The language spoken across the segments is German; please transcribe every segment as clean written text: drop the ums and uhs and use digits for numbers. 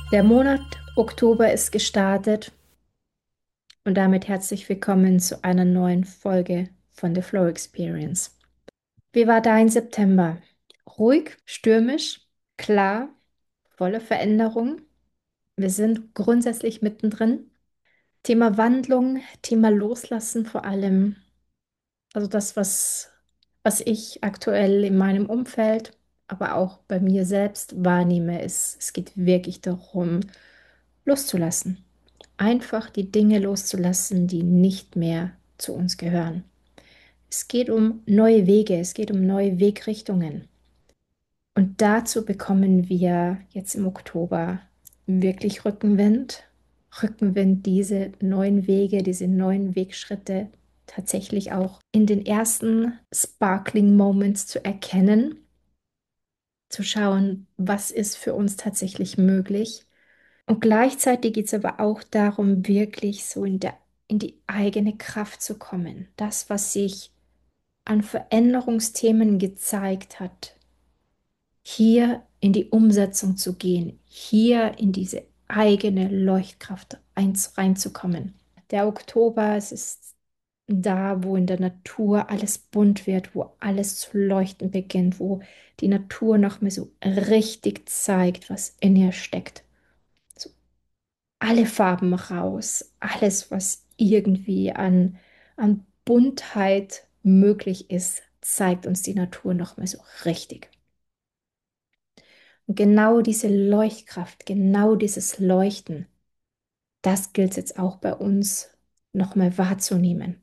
Der Monat Oktober ist gestartet und damit herzlich willkommen zu einer neuen Folge von The Flow Experience. Wie war dein September? Ruhig, stürmisch, klar, voller Veränderung. Wir sind grundsätzlich mittendrin. Thema Wandlung, Thema Loslassen vor allem. Also das, was ich aktuell in meinem Umfeld, aber auch bei mir selbst wahrnehme, ist, es geht wirklich darum, loszulassen. Einfach die Dinge loszulassen, die nicht mehr zu uns gehören. Es geht um neue Wege, es geht um neue Wegrichtungen. Und dazu bekommen wir jetzt im Oktober wirklich Rückenwind. Rückenwind, diese neuen Wege, diese neuen Wegschritte tatsächlich auch in den ersten Sparkling Moments zu erkennen, zu schauen, was ist für uns tatsächlich möglich. Und gleichzeitig geht es aber auch darum, wirklich so in die eigene Kraft zu kommen. Das, was sich an Veränderungsthemen gezeigt hat, hier in die Umsetzung zu gehen, hier in diese eigene Leuchtkraft reinzukommen. Der Oktober, es ist da, wo in der Natur alles bunt wird, wo alles zu leuchten beginnt, wo die Natur noch mal so richtig zeigt, was in ihr steckt. So alle Farben raus, alles, was irgendwie an Buntheit möglich ist, zeigt uns die Natur noch mal so richtig. Und genau diese Leuchtkraft, genau dieses Leuchten, das gilt jetzt auch bei uns noch mal wahrzunehmen,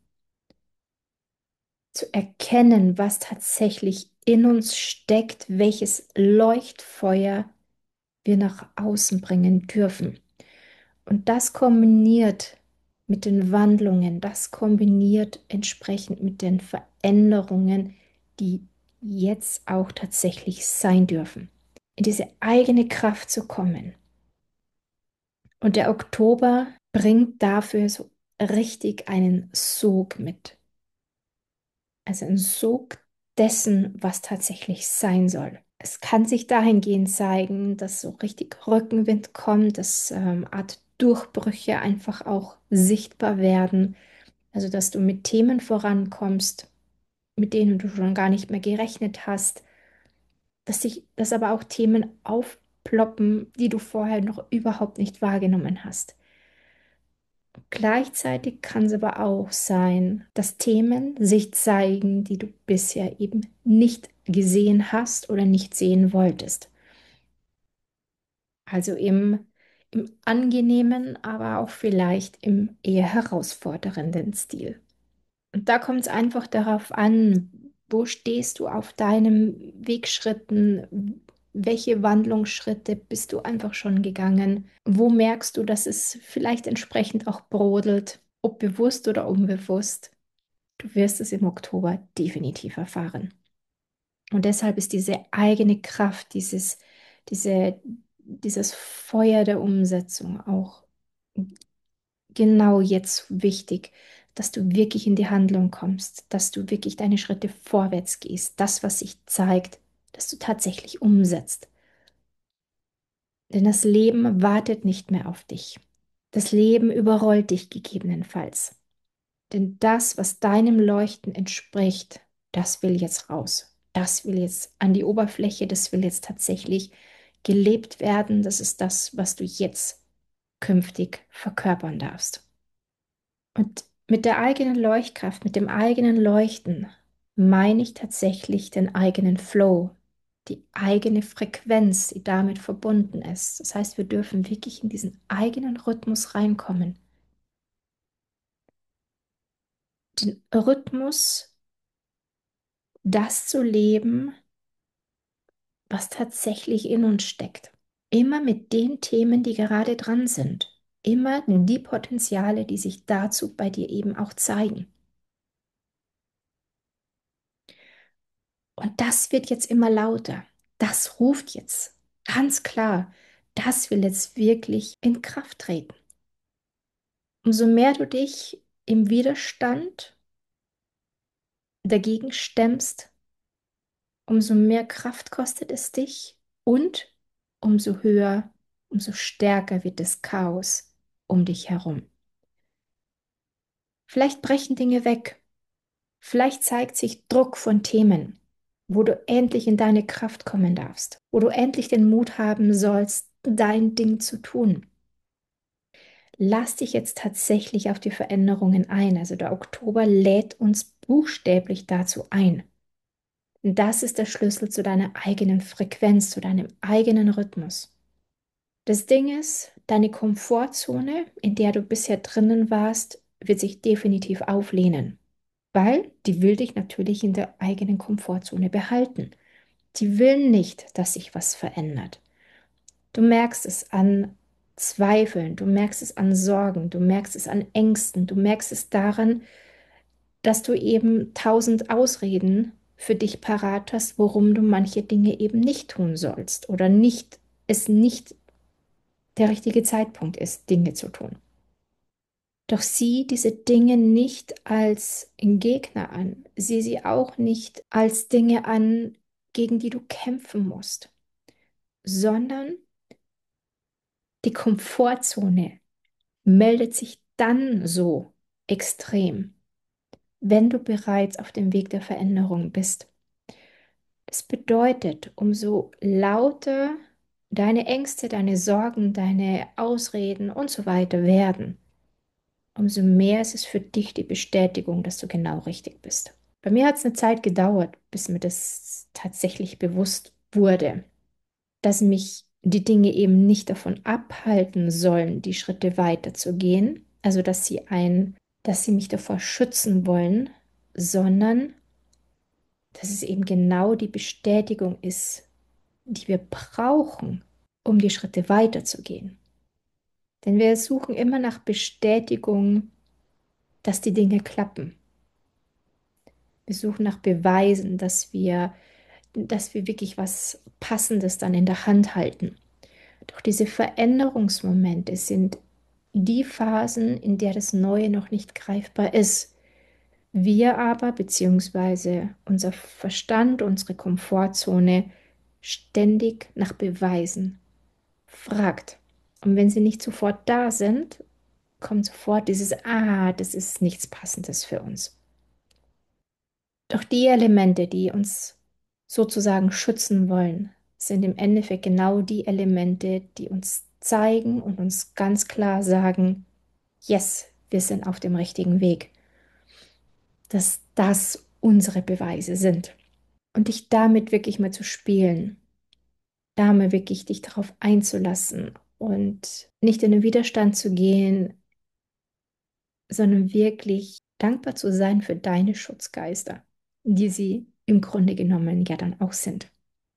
zu erkennen, was tatsächlich in uns steckt, welches Leuchtfeuer wir nach außen bringen dürfen. Und das kombiniert mit den Wandlungen, das kombiniert entsprechend mit den Veränderungen, die jetzt auch tatsächlich sein dürfen, in diese eigene Kraft zu kommen. Und der Oktober bringt dafür so richtig einen Sog mit. Also ein Sog dessen, was tatsächlich sein soll. Es kann sich dahingehend zeigen, dass so richtig Rückenwind kommt, dass Art Durchbrüche einfach auch sichtbar werden. Also dass du mit Themen vorankommst, mit denen du schon gar nicht mehr gerechnet hast, dass aber auch Themen aufploppen, die du vorher noch überhaupt nicht wahrgenommen hast. Gleichzeitig kann es aber auch sein, dass Themen sich zeigen, die du bisher eben nicht gesehen hast oder nicht sehen wolltest. Also im angenehmen, aber auch vielleicht im eher herausfordernden Stil. Und da kommt es einfach darauf an, wo stehst du auf deinem Wegschritten, welche Wandlungsschritte bist du einfach schon gegangen, wo merkst du, dass es vielleicht entsprechend auch brodelt, ob bewusst oder unbewusst. Du wirst es im Oktober definitiv erfahren. Und deshalb ist diese eigene Kraft, dieses Feuer der Umsetzung auch genau jetzt wichtig, dass du wirklich in die Handlung kommst, dass du wirklich deine Schritte vorwärts gehst, das, was sich zeigt, dass du tatsächlich umsetzt. Denn das Leben wartet nicht mehr auf dich. Das Leben überrollt dich gegebenenfalls. Denn das, was deinem Leuchten entspricht, das will jetzt raus. Das will jetzt an die Oberfläche, das will jetzt tatsächlich gelebt werden. Das ist das, was du jetzt künftig verkörpern darfst. Und mit der eigenen Leuchtkraft, mit dem eigenen Leuchten meine ich tatsächlich den eigenen Flow, die eigene Frequenz, die damit verbunden ist. Das heißt, wir dürfen wirklich in diesen eigenen Rhythmus reinkommen. Den Rhythmus, das zu leben, was tatsächlich in uns steckt. Immer mit den Themen, die gerade dran sind. Immer die Potenziale, die sich dazu bei dir eben auch zeigen. Und das wird jetzt immer lauter. Das ruft jetzt ganz klar. Das will jetzt wirklich in Kraft treten. Umso mehr du dich im Widerstand dagegen stemmst, umso mehr Kraft kostet es dich und umso höher umso stärker wird das Chaos um dich herum. Vielleicht brechen Dinge weg. Vielleicht zeigt sich Druck von Themen, wo du endlich in deine Kraft kommen darfst, wo du endlich den Mut haben sollst, dein Ding zu tun. Lass dich jetzt tatsächlich auf die Veränderungen ein. Also der Oktober lädt uns buchstäblich dazu ein. Und das ist der Schlüssel zu deiner eigenen Frequenz, zu deinem eigenen Rhythmus. Das Ding ist, deine Komfortzone, in der du bisher drinnen warst, wird sich definitiv auflehnen, weil die will dich natürlich in der eigenen Komfortzone behalten. Die will nicht, dass sich was verändert. Du merkst es an Zweifeln, du merkst es an Sorgen, du merkst es an Ängsten, du merkst es daran, dass du eben tausend Ausreden für dich parat hast, warum du manche Dinge eben nicht tun sollst oder nicht, es nicht der richtige Zeitpunkt ist, Dinge zu tun. Doch sieh diese Dinge nicht als Gegner an, sieh sie auch nicht als Dinge an, gegen die du kämpfen musst, sondern die Komfortzone meldet sich dann so extrem, wenn du bereits auf dem Weg der Veränderung bist. Das bedeutet, umso lauter deine Ängste, deine Sorgen, deine Ausreden und so weiter werden, umso mehr ist es für dich die Bestätigung, dass du genau richtig bist. Bei mir hat es eine Zeit gedauert, bis mir das tatsächlich bewusst wurde, dass mich die Dinge eben nicht davon abhalten sollen, die Schritte weiterzugehen, also dass sie mich davor schützen wollen, sondern dass es eben genau die Bestätigung ist, die wir brauchen, um die Schritte weiterzugehen. Denn wir suchen immer nach Bestätigung, dass die Dinge klappen. Wir suchen nach Beweisen, dass wir wirklich was Passendes dann in der Hand halten. Doch diese Veränderungsmomente sind die Phasen, in der das Neue noch nicht greifbar ist. Wir aber, beziehungsweise unser Verstand, unsere Komfortzone, ständig nach Beweisen fragt. Und wenn sie nicht sofort da sind, kommt sofort dieses, das ist nichts Passendes für uns. Doch die Elemente, die uns sozusagen schützen wollen, sind im Endeffekt genau die Elemente, die uns zeigen und uns ganz klar sagen, yes, wir sind auf dem richtigen Weg, dass das unsere Beweise sind. Und dich damit wirklich mal zu spielen, da mal wirklich dich darauf einzulassen und nicht in den Widerstand zu gehen, sondern wirklich dankbar zu sein für deine Schutzgeister, die sie im Grunde genommen ja dann auch sind.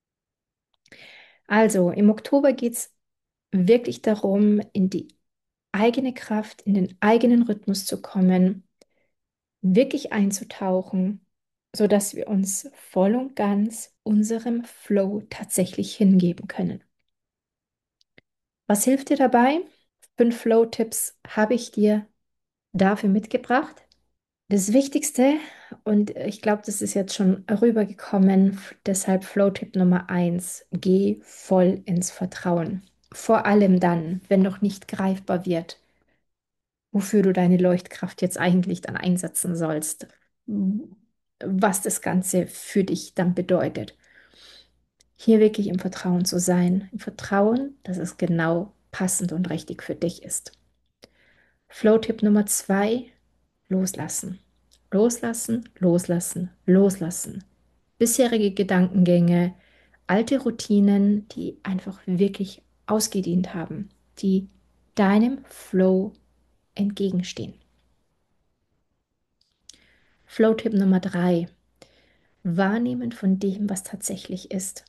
Also im Oktober geht es wirklich darum, in die eigene Kraft, in den eigenen Rhythmus zu kommen, wirklich einzutauchen, sodass wir uns voll und ganz unserem Flow tatsächlich hingeben können. Was hilft dir dabei? 5 Flow-Tipps habe ich dir dafür mitgebracht. Das Wichtigste, und ich glaube, das ist jetzt schon rübergekommen, deshalb Flow-Tipp Nummer 1: Geh voll ins Vertrauen. Vor allem dann, wenn noch nicht greifbar wird, wofür du deine Leuchtkraft jetzt eigentlich dann einsetzen sollst, was das Ganze für dich dann bedeutet. Hier wirklich im Vertrauen zu sein, im Vertrauen, dass es genau passend und richtig für dich ist. Flow-Tipp Nummer 2: Loslassen. Loslassen, loslassen, loslassen. Bisherige Gedankengänge, alte Routinen, die einfach wirklich ausgedient haben, die deinem Flow entgegenstehen. Flow-Tipp Nummer 3: Wahrnehmen von dem, was tatsächlich ist.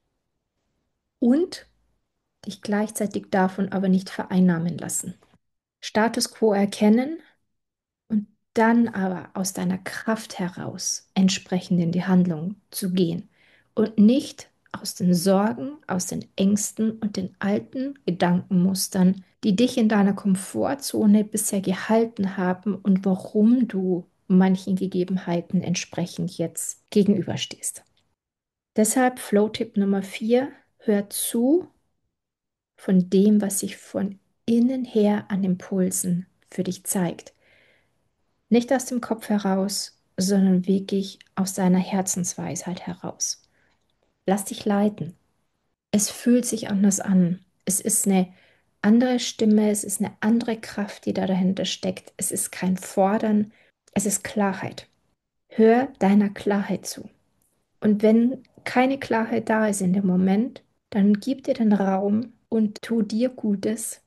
Und dich gleichzeitig davon aber nicht vereinnahmen lassen. Status quo erkennen und dann aber aus deiner Kraft heraus entsprechend in die Handlung zu gehen und nicht aus den Sorgen, aus den Ängsten und den alten Gedankenmustern, die dich in deiner Komfortzone bisher gehalten haben und warum du manchen Gegebenheiten entsprechend jetzt gegenüberstehst. Deshalb Flow-Tipp Nummer 4: Hör zu, von dem, was sich von innen her an Impulsen für dich zeigt. Nicht aus dem Kopf heraus, sondern wirklich aus deiner Herzensweisheit heraus. Lass dich leiten. Es fühlt sich anders an. Es ist eine andere Stimme, es ist eine andere Kraft, die da dahinter steckt. Es ist kein Fordern, es ist Klarheit. Hör deiner Klarheit zu. Und wenn keine Klarheit da ist in dem Moment, dann gib dir den Raum und tu dir Gutes,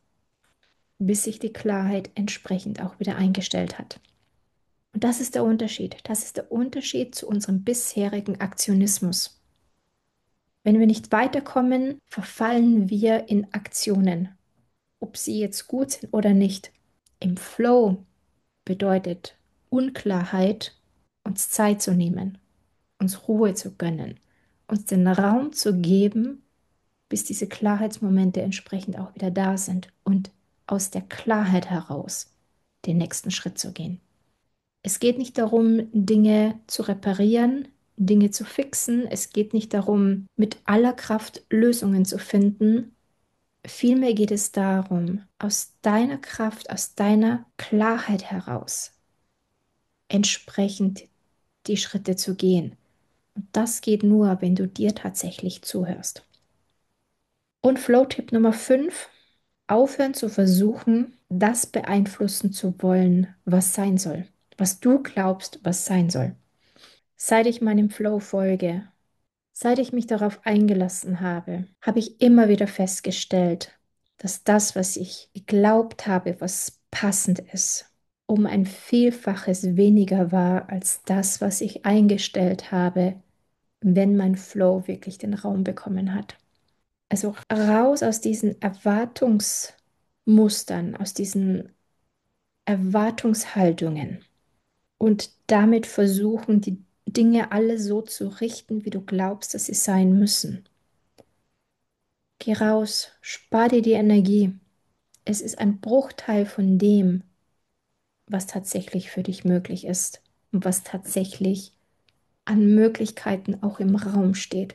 bis sich die Klarheit entsprechend auch wieder eingestellt hat. Und das ist der Unterschied. Das ist der Unterschied zu unserem bisherigen Aktionismus. Wenn wir nicht weiterkommen, verfallen wir in Aktionen, ob sie jetzt gut sind oder nicht. Im Flow bedeutet Unklarheit, uns Zeit zu nehmen, uns Ruhe zu gönnen, uns den Raum zu geben, bis diese Klarheitsmomente entsprechend auch wieder da sind und aus der Klarheit heraus den nächsten Schritt zu gehen. Es geht nicht darum, Dinge zu reparieren, Dinge zu fixen. Es geht nicht darum, mit aller Kraft Lösungen zu finden. Vielmehr geht es darum, aus deiner Kraft, aus deiner Klarheit heraus entsprechend die Schritte zu gehen. Und das geht nur, wenn du dir tatsächlich zuhörst. Und Flow-Tipp Nummer 5: Aufhören zu versuchen, das beeinflussen zu wollen, was sein soll, was du glaubst, was sein soll. Seit ich meinem Flow folge, seit ich mich darauf eingelassen habe, habe ich immer wieder festgestellt, dass das, was ich geglaubt habe, was passend ist, um ein Vielfaches weniger war als das, was ich eingestellt habe, wenn mein Flow wirklich den Raum bekommen hat. Also raus aus diesen Erwartungsmustern, aus diesen Erwartungshaltungen und damit versuchen, die Dinge alle so zu richten, wie du glaubst, dass sie sein müssen. Geh raus, spar dir die Energie. Es ist ein Bruchteil von dem, was tatsächlich für dich möglich ist und was tatsächlich an Möglichkeiten auch im Raum steht.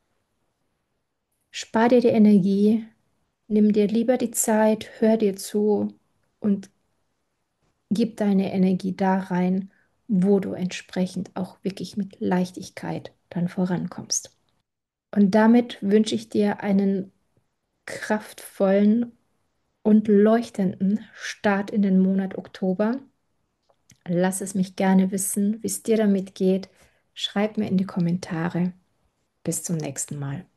Spar dir die Energie, nimm dir lieber die Zeit, hör dir zu und gib deine Energie da rein, wo du entsprechend auch wirklich mit Leichtigkeit dann vorankommst. Und damit wünsche ich dir einen kraftvollen und leuchtenden Start in den Monat Oktober. Lass es mich gerne wissen, wie es dir damit geht. Schreib mir in die Kommentare. Bis zum nächsten Mal.